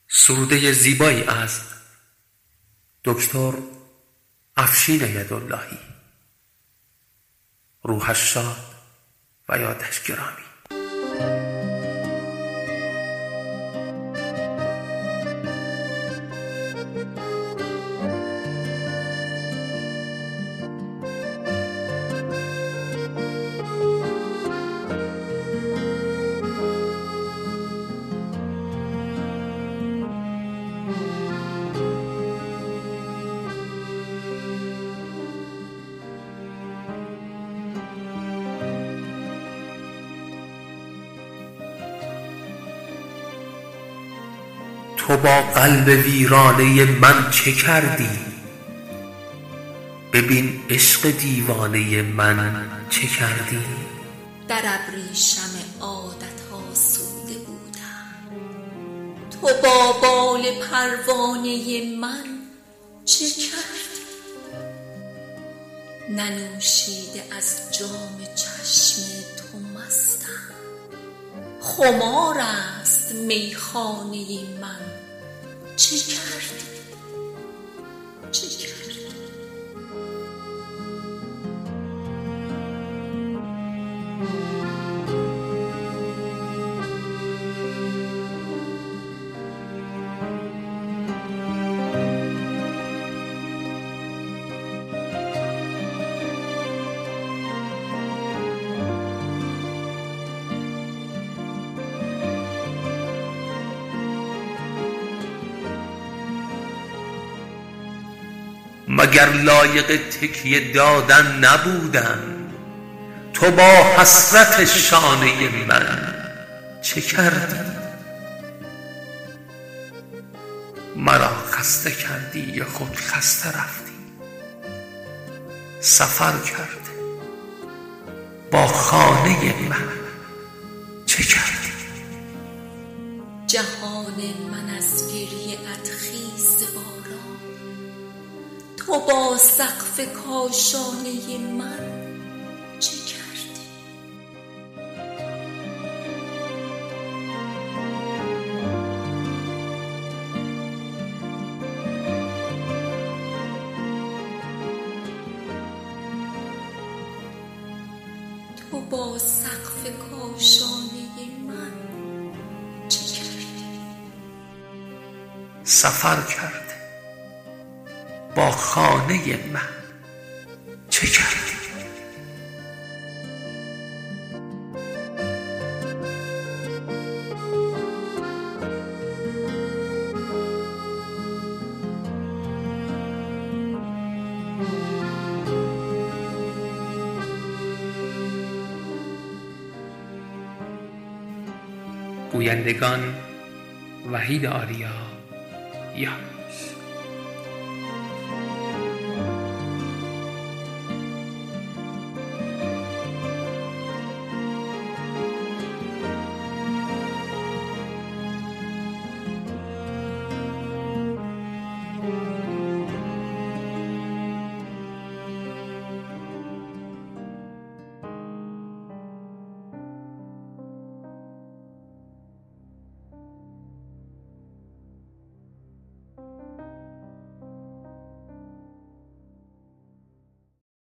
سروده زیبایی از دکتر افشین یداللهی، روحش شاد و یادش گرامی. تو با قلب ویرانه من چه کردی؟ ببین عشق دیوانه من چه کردی؟ در ابریشم عادت آسوده بودم، تو با بال پروانه من چه کردی؟ ننوشیده از جام چشم تو مستم، خمار است میخانه من چه کردی؟ چه کردی؟ مگر لایق تکیه دادن نبودم؟ تو با حسرت شانه من چه کردی؟ مرا خسته کردی یا خود خسته رفتی؟ سفر کرده با خانه من چه کردی؟ جهان من از گریه ات خیز باران، تو با سقف کاشانه من چه کردی؟ تو با سقف کاشانه من چه کردی؟ سفر کرده با خانه من چه کردی؟ گویندگان: وحید آریا یا